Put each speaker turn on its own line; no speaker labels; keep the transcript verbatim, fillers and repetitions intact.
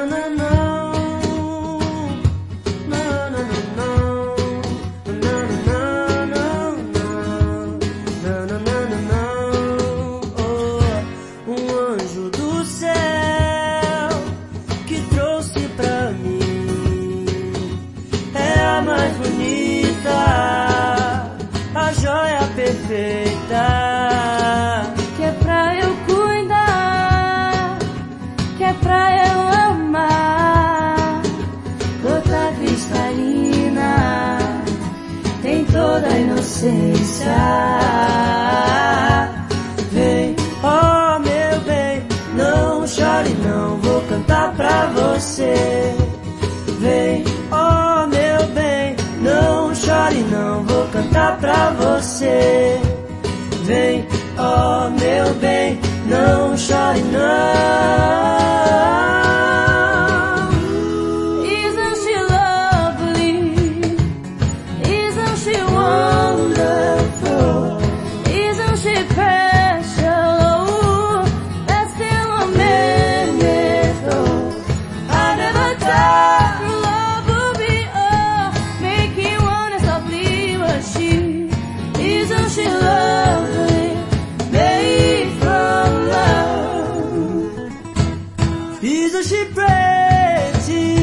Perfeita, que é pra eu cuidar, que é pra eu amar. Gota cristalina, tem toda a inocência. Vem, oh meu bem, não chore não, vou cantar pra você. Vem, oh meu bem, não chore não, vou cantar pra você. Vem, oh meu bem, não chore não. Isn't she lovely? Isn't she wonderful? Isn't she precious? Oh, that's still a minute. I never thought love would be all, make you wanna softly worship. Isn't she lovely, made from love? Isn't she pretty?